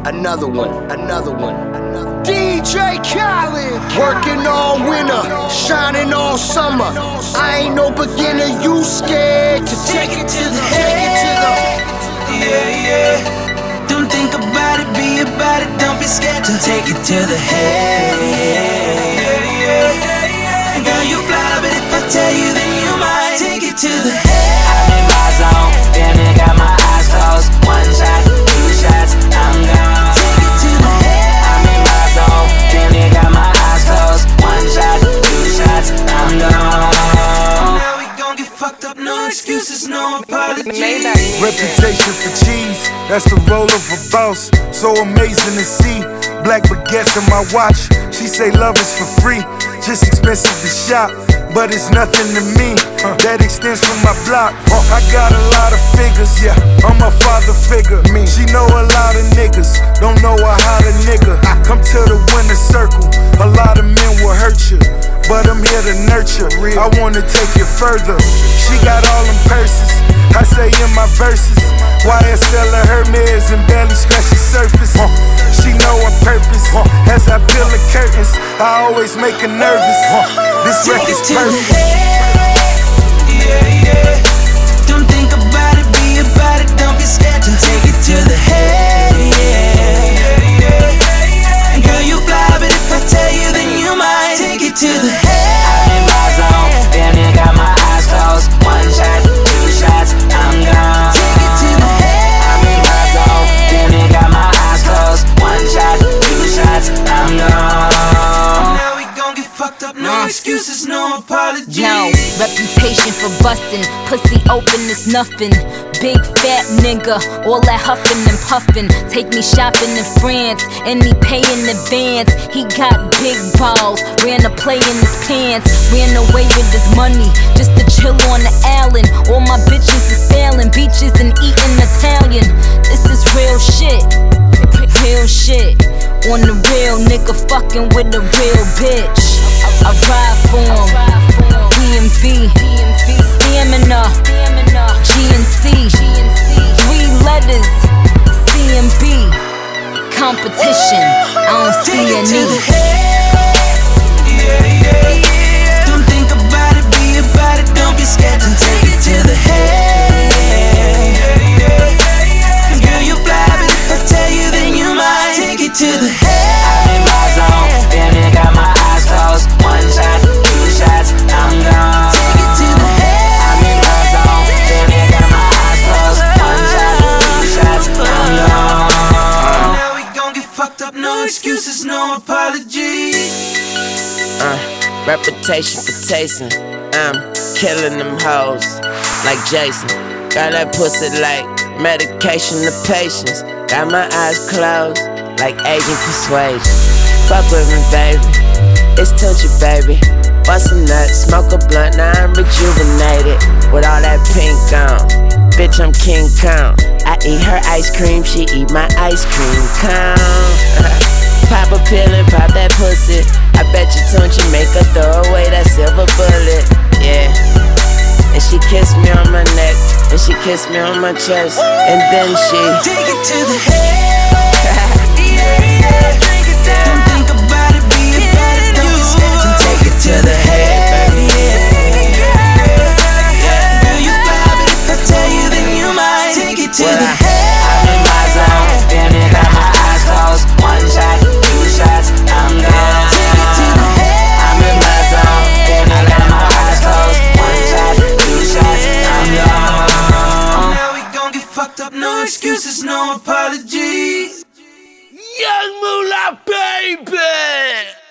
another one, another one, another one. DJ Khaled, working all winter, shining all summer. I ain't no beginner, you scared to take it to the head. Yeah, yeah. Don't think about it, be about it. Don't be scared to take it to the head. Yeah, yeah. Girl, you fly, but if I tell you, then you might take it to the head. I'm in my zone, damn it, got my eyes closed. One shot, two shots, I'm gone. Take it to the head. I'm in my zone, damn it, got my eyes closed. One shot, two shots, I'm gone. Now we gon' get fucked up, no excuses, no apologies. Reputation for cheese, that's the role of a boss. So amazing to see, black baguettes in my watch. She say love is for free, just expensive to shop, but it's nothing to me. That extends from my block. I got a lot of figures, yeah, I'm a father figure. She know a lot of niggas, don't know a how to nigga. Come to the winner circle, a lot of men will hurt you, but I'm here to nurture. I wanna take it further. She got all them purses, I say in my verses, YSL or Hermes and barely scratch the surface. She know her purpose, as I peel the curtains, I always make her nervous. This record's perfect. Yeah, yeah. Don't think about it, be about it. Don't be scared to take it to the head. Yeah, yeah. Girl, you fly, but if I tell you, then you might take it to the head. I'm in my zone, damn it, got my eyes closed. One shot, two shots, I'm gone. Take it to the head. I'm in my zone, damn it, got my eyes closed. One shot, two shots, I'm gone. Now we gon' get fucked up, no excuses, no apologies. Yo, reputation for bustin', pussy open is nothing. Big fat nigga, all that huffin' and puffin'. Take me shopping in France, and he pay in advance. He got big balls, ran a play in his pants. Ran away with his money, just to chill on the island. All my bitches is failing, beaches and eating Italian. This is real shit, real shit. On the real nigga fucking with a real bitch. I ride for him, DMV, stamina, GNC, 3 letters, CMB, competition, I don't see a need. Yeah, yeah. Don't think about it, be about it. Don't be scared to take it to the head. Girl, you fly, but if I tell you, then you might take it to the head. I'm in my zone, damn it, got my eyes closed. One shot, two shots, I'm gone. Take it to the head. I'm in my zone, damn it, got my eyes closed. One shot, two shots, I'm gone. Now we gon' get fucked up, no excuses, no apologies. Reputation for tasting, I'm killing them hoes like Jason. Got that pussy like medication to patience. Got my eyes closed like Agent Persuasion. Fuck with me, baby, it's Tunchi, baby. Bust a nut, smoke a blunt, now I'm rejuvenated. With all that pink on, bitch, I'm King Kong. I eat her ice cream, she eat my ice cream cone. Pop a pill and pop that pussy. I bet you Tunchi make her throw away that silver bullet. Yeah. And she kissed me on my neck, and she kissed me on my chest, and then she take it to the head. Yeah. Don't think about it, be about it. Don't be scared to take it to the head. Girl, you fly, but if I tell you, then you might take it to the head. I'm in my zone, damn it, got my eyes closed. One shot, two shots, I'm gone. Take it to the head. I'm in my zone, damn it, got my eyes closed. One shot, two shots, I'm gone. Now we gon' get fucked up, no excuses, no apologies. Young Moolah, baby!